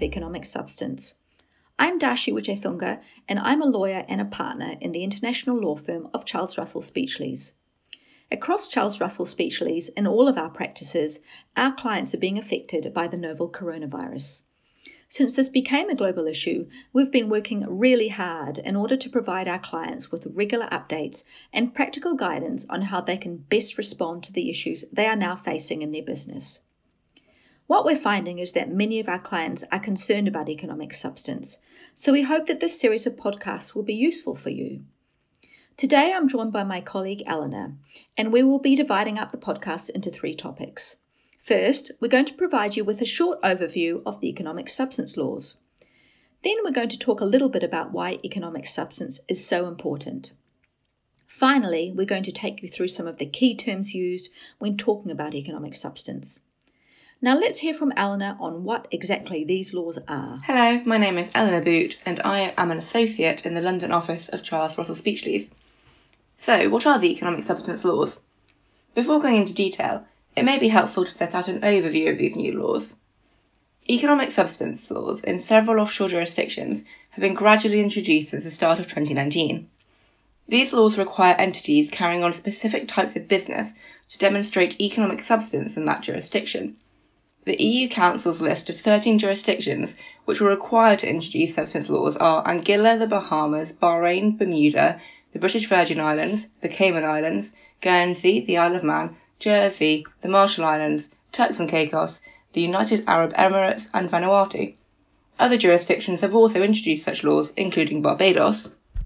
of economic substance. I'm Darshi Wichethunga, and I'm a lawyer and a partner in the international law firm of Charles Russell Speechlys. Across Charles Russell Speechlys and all of our practices, our clients are being affected by the novel coronavirus. Since this became a global issue, we've been working really hard in order to provide our clients with regular updates and practical guidance on how they can best respond to the issues they are now facing in their business. What we're finding is that many of our clients are concerned about economic substance, so we hope that this series of podcasts will be useful for you. Today I'm joined by my colleague Eleanor, and we will be dividing up the podcast into 3 topics. First, we're going to provide you with a short overview of the economic substance laws. Then we're going to talk a little bit about why economic substance is so important. Finally, we're going to take you through some of the key terms used when talking about economic substance. Now let's hear from Eleanor on what exactly these laws are. Hello, my name is Eleanor Boot and I am an associate in the London office of Charles Russell Speechlys. So, what are the economic substance laws? Before going into detail, it may be helpful to set out an overview of these new laws. Economic substance laws in several offshore jurisdictions have been gradually introduced since the start of 2019. These laws require entities carrying on specific types of business to demonstrate economic substance in that jurisdiction. The EU Council's list of 13 jurisdictions which were required to introduce substance laws are Anguilla, the Bahamas, Bahrain, Bermuda, the British Virgin Islands, the Cayman Islands, Guernsey, the Isle of Man, Jersey, the Marshall Islands, Turks and Caicos, the United Arab Emirates and Vanuatu. Other jurisdictions have also introduced such laws, including Barbados.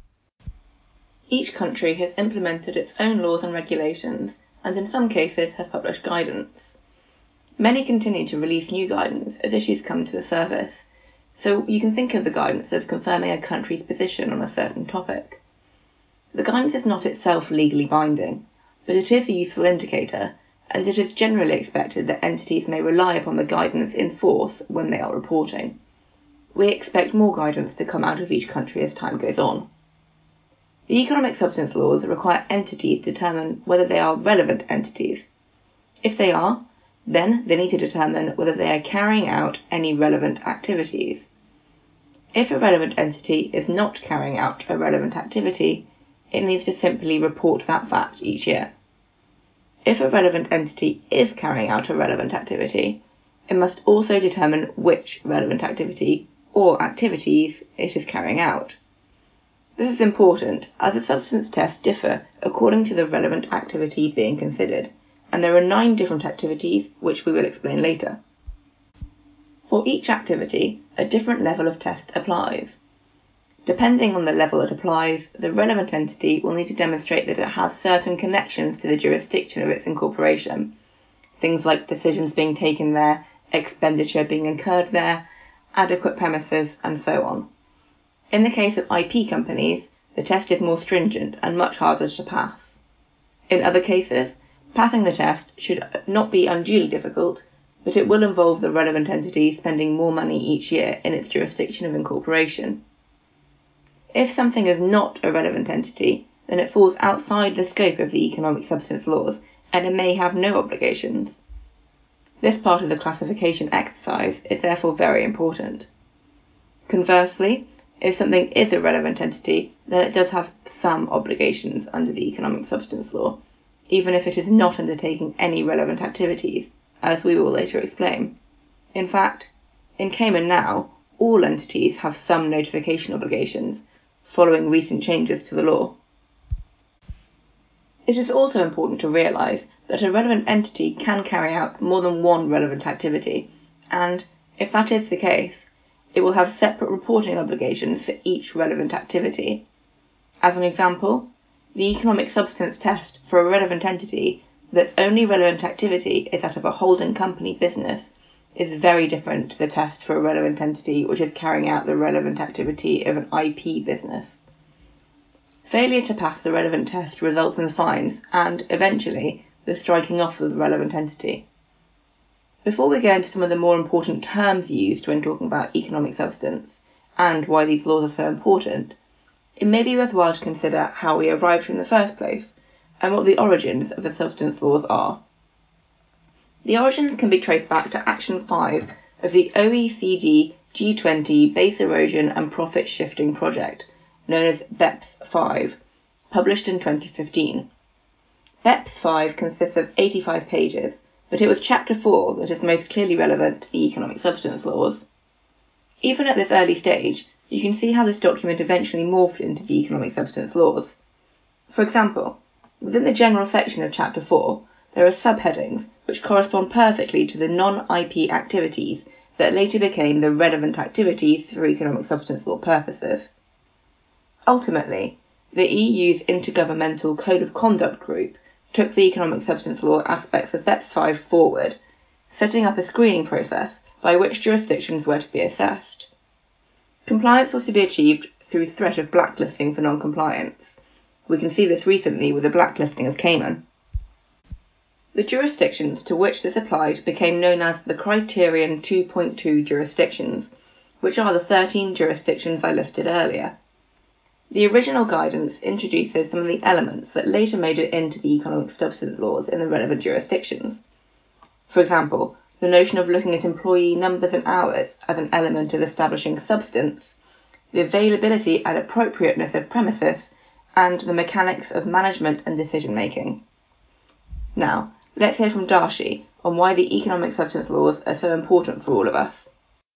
Each country has implemented its own laws and regulations, and in some cases have published guidance. Many continue to release new guidance as issues come to the surface, so you can think of the guidance as confirming a country's position on a certain topic. The guidance is not itself legally binding, but it is a useful indicator, and it is generally expected that entities may rely upon the guidance in force when they are reporting. We expect more guidance to come out of each country as time goes on. The economic substance laws require entities to determine whether they are relevant entities. If they are, then they need to determine whether they are carrying out any relevant activities. If a relevant entity is not carrying out a relevant activity, it needs to simply report that fact each year. If a relevant entity is carrying out a relevant activity, it must also determine which relevant activity or activities it is carrying out. This is important as the substance tests differ according to the relevant activity being considered, and there are 9 different activities which we will explain later. For each activity, a different level of test applies. Depending on the level it applies, the relevant entity will need to demonstrate that it has certain connections to the jurisdiction of its incorporation. Things like decisions being taken there, expenditure being incurred there, adequate premises, and so on. In the case of IP companies, the test is more stringent and much harder to pass. In other cases, passing the test should not be unduly difficult, but it will involve the relevant entity spending more money each year in its jurisdiction of incorporation. If something is not a relevant entity, then it falls outside the scope of the economic substance laws and it may have no obligations. This part of the classification exercise is therefore very important. Conversely, if something is a relevant entity, then it does have some obligations under the economic substance law, even if it is not undertaking any relevant activities, as we will later explain. In fact, in Cayman now, all entities have some notification obligations, following recent changes to the law. It is also important to realise that a relevant entity can carry out more than one relevant activity, and, if that is the case, it will have separate reporting obligations for each relevant activity. As an example, the economic substance test for a relevant entity that's only relevant activity is that of a holding company business is very different to the test for a relevant entity which is carrying out the relevant activity of an IP business. Failure to pass the relevant test results in fines and, eventually, the striking off of the relevant entity. Before we go into some of the more important terms used when talking about economic substance, and why these laws are so important, it may be worthwhile to consider how we arrived in the first place, and what the origins of the substance laws are. The origins can be traced back to Action 5 of the OECD G20 Base Erosion and Profit Shifting Project, known as BEPS 5, published in 2015. BEPS 5 consists of 85 pages, but it was Chapter 4 that is most clearly relevant to the economic substance laws. Even at this early stage, you can see how this document eventually morphed into the economic substance laws. For example, within the general section of Chapter 4, there are subheadings which correspond perfectly to the non-IP activities that later became the relevant activities for economic substance law purposes. Ultimately, the EU's Intergovernmental Code of Conduct group took the economic substance law aspects of BEPS 5 forward, setting up a screening process by which jurisdictions were to be assessed. Compliance was to be achieved through threat of blacklisting for non-compliance. We can see this recently with the blacklisting of Cayman. The jurisdictions to which this applied became known as the Criterion 2.2 jurisdictions, which are the 13 jurisdictions I listed earlier. The original guidance introduces some of the elements that later made it into the economic substance laws in the relevant jurisdictions. For example, the notion of looking at employee numbers and hours as an element of establishing substance, the availability and appropriateness of premises, and the mechanics of management and decision-making. Now, let's hear from Darshi on why the economic substance laws are so important for all of us.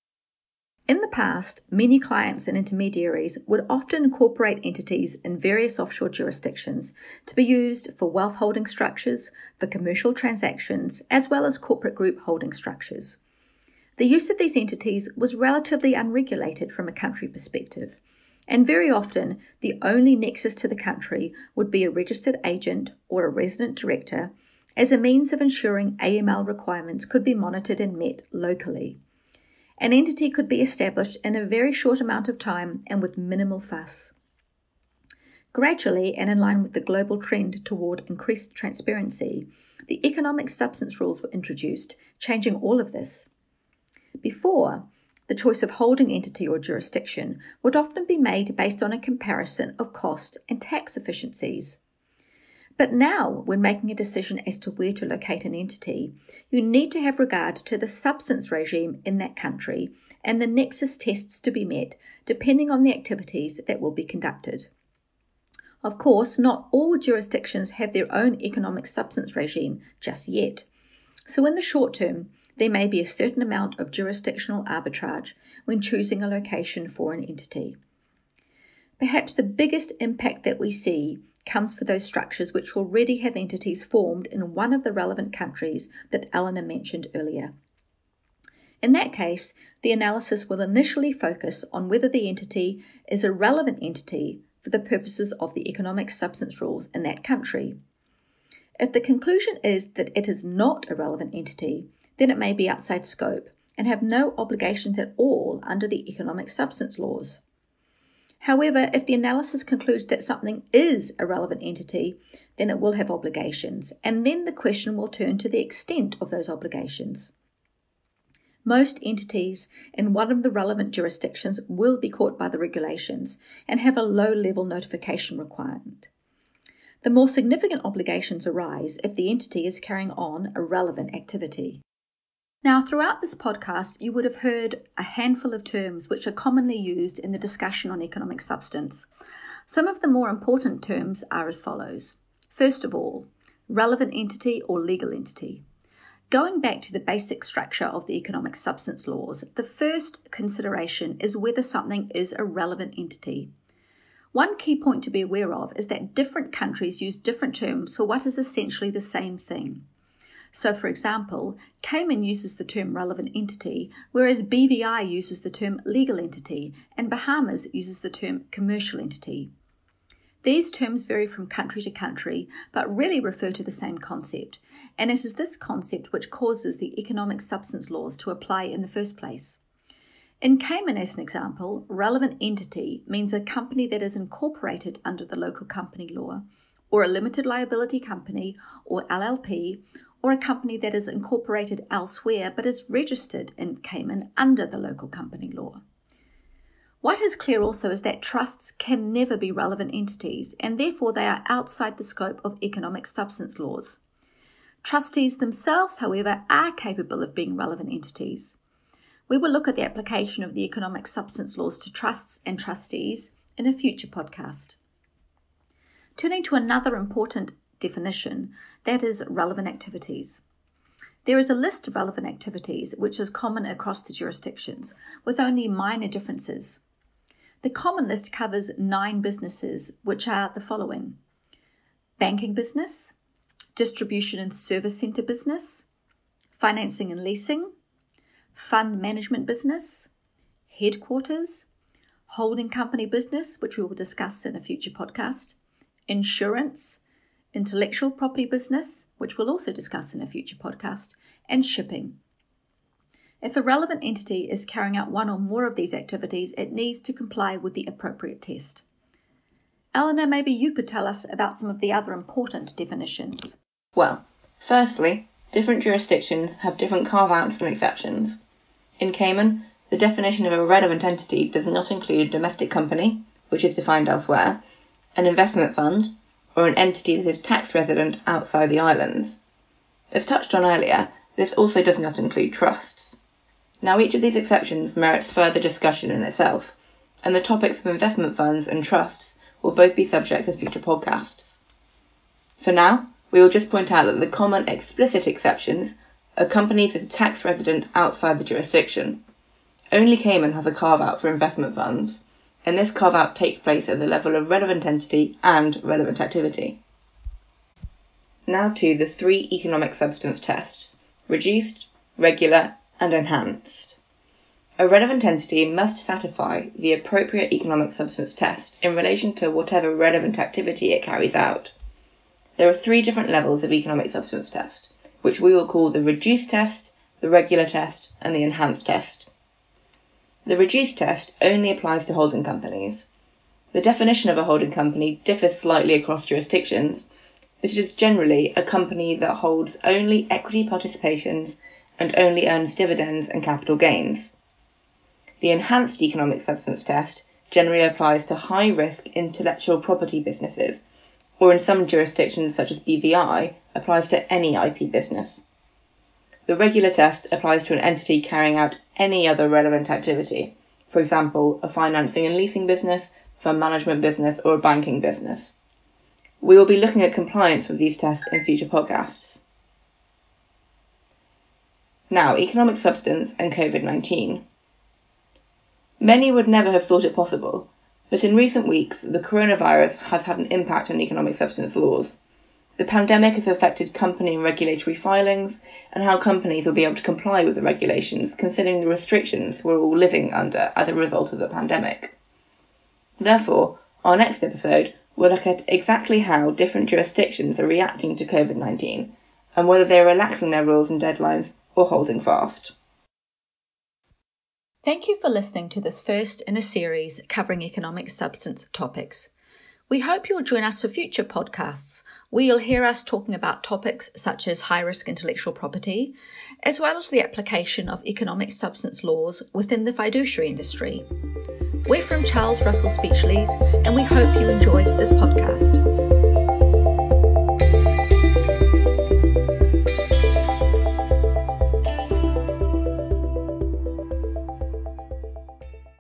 In the past, many clients and intermediaries would often incorporate entities in various offshore jurisdictions to be used for wealth holding structures, for commercial transactions, as well as corporate group holding structures. The use of these entities was relatively unregulated from a country perspective, and very often the only nexus to the country would be a registered agent or a resident director as a means of ensuring AML requirements could be monitored and met locally. An entity could be established in a very short amount of time and with minimal fuss. Gradually, and in line with the global trend toward increased transparency, the economic substance rules were introduced, changing all of this. Before, the choice of holding entity or jurisdiction would often be made based on a comparison of cost and tax efficiencies. But now, when making a decision as to where to locate an entity, you need to have regard to the substance regime in that country and the nexus tests to be met depending on the activities that will be conducted. Of course, not all jurisdictions have their own economic substance regime just yet. So in the short term, there may be a certain amount of jurisdictional arbitrage when choosing a location for an entity. Perhaps the biggest impact that we see comes for those structures which already have entities formed in one of the relevant countries that Eleanor mentioned earlier. In that case, the analysis will initially focus on whether the entity is a relevant entity for the purposes of the economic substance rules in that country. If the conclusion is that it is not a relevant entity, then it may be outside scope and have no obligations at all under the economic substance laws. However, if the analysis concludes that something is a relevant entity, then it will have obligations, and then the question will turn to the extent of those obligations. Most entities in one of the relevant jurisdictions will be caught by the regulations and have a low-level notification requirement. The more significant obligations arise if the entity is carrying on a relevant activity. Now, throughout this podcast, you would have heard a handful of terms which are commonly used in the discussion on economic substance. Some of the more important terms are as follows. First of all, relevant entity or legal entity. Going back to the basic structure of the economic substance laws, the first consideration is whether something is a relevant entity. One key point to be aware of is that different countries use different terms for what is essentially the same thing. So, for example, Cayman uses the term relevant entity, whereas BVI uses the term legal entity, and Bahamas uses the term commercial entity. These terms vary from country to country, but really refer to the same concept, and it is this concept which causes the economic substance laws to apply in the first place. In Cayman, as an example, relevant entity means a company that is incorporated under the local company law, or a limited liability company, or LLP, or a company that is incorporated elsewhere but is registered in Cayman under the local company law. What is clear also is that trusts can never be relevant entities, and therefore they are outside the scope of economic substance laws. Trustees themselves, however, are capable of being relevant entities. We will look at the application of the economic substance laws to trusts and trustees in a future podcast. Turning to another important definition, that is relevant activities. There is a list of relevant activities which is common across the jurisdictions, with only minor differences. The common list covers 9 businesses, which are the following: banking business, distribution and service centre business, financing and leasing, fund management business, headquarters, holding company business, which we will discuss in a future podcast, insurance, intellectual property business, which we'll also discuss in a future podcast, and shipping. If a relevant entity is carrying out one or more of these activities, it needs to comply with the appropriate test. Eleanor, maybe you could tell us about some of the other important definitions. Well, firstly, different jurisdictions have different carve-outs and exceptions. In Cayman, the definition of a relevant entity does not include a domestic company, which is defined elsewhere, an investment fund, or an entity that is tax resident outside the islands. As touched on earlier, this also does not include trusts. Now, each of these exceptions merits further discussion in itself, and the topics of investment funds and trusts will both be subjects of future podcasts. For now, we will just point out that the common explicit exceptions are companies that are tax resident outside the jurisdiction. Only Cayman has a carve-out for investment funds, and this carve-out takes place at the level of relevant entity and relevant activity. Now to the 3 economic substance tests: reduced, regular, and enhanced. A relevant entity must satisfy the appropriate economic substance test in relation to whatever relevant activity it carries out. There are 3 different levels of economic substance test, which we will call the reduced test, the regular test, and the enhanced test. The reduced test only applies to holding companies. The definition of a holding company differs slightly across jurisdictions, but it is generally a company that holds only equity participations and only earns dividends and capital gains. The enhanced economic substance test generally applies to high-risk intellectual property businesses, or in some jurisdictions such as BVI, applies to any IP business. The regular test applies to an entity carrying out any other relevant activity, for example, a financing and leasing business, fund management business, or a banking business. We will be looking at compliance with these tests in future podcasts. Now, economic substance and COVID-19. Many would never have thought it possible, but in recent weeks, the coronavirus has had an impact on economic substance laws. The pandemic has affected company and regulatory filings and how companies will be able to comply with the regulations, considering the restrictions we're all living under as a result of the pandemic. Therefore, our next episode will look at exactly how different jurisdictions are reacting to COVID-19 and whether they are relaxing their rules and deadlines or holding fast. Thank you for listening to this first in a series covering economic substance topics. We hope you'll join us for future podcasts where you'll hear us talking about topics such as high-risk intellectual property, as well as the application of economic substance laws within the fiduciary industry. We're from Charles Russell Speechlys, and we hope you enjoyed this podcast.